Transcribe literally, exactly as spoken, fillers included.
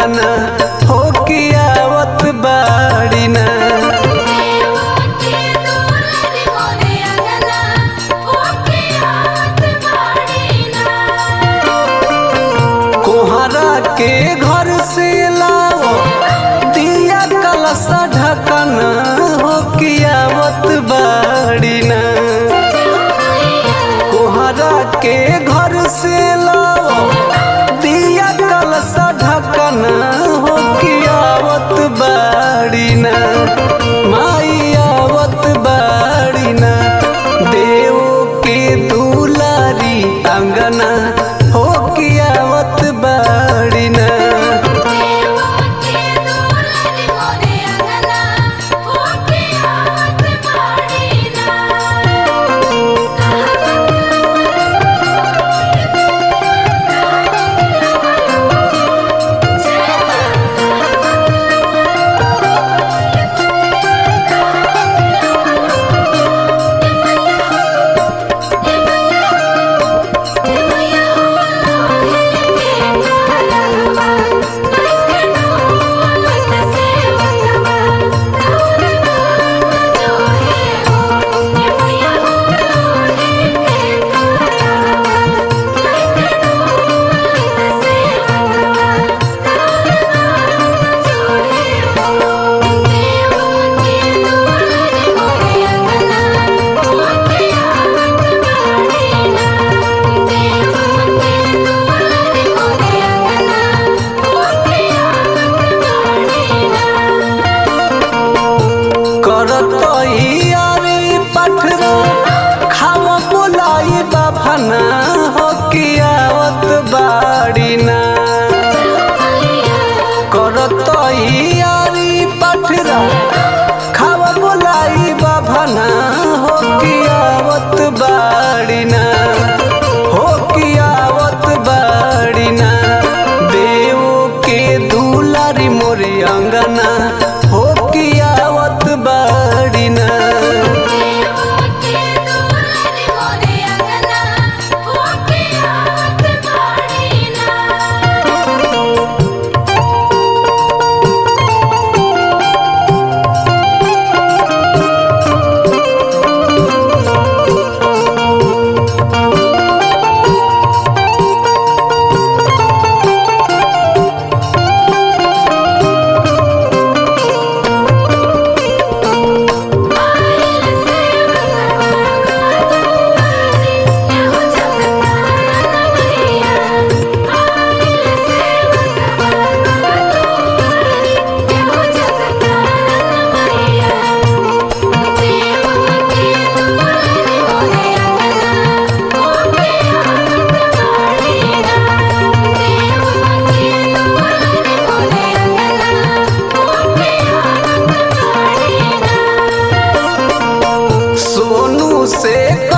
अंगना हो कि आवत बाड़ी ना। कोहरा के घर से लाओ दिया कलसा ढकना हो कि आवत बाड़ी ना। कोहरा के घर से लाओ दिया कलसा ढकना हो कि आवत बाड़ी ना। माई आवत बाड़ी ना देव के दुलारी अंगना हो कि आवत बाड़ी ना। खावा बोलाई बाफना हो कि आवत बाड़ी ना। करत यारी पठरा खावा बोलाई बाफना हो कि आवत बाड़ी ना। हो कि आवत बाड़ी ना देव के दुलारी मोरे अंगना हो कि आवत बाड़ी ना। से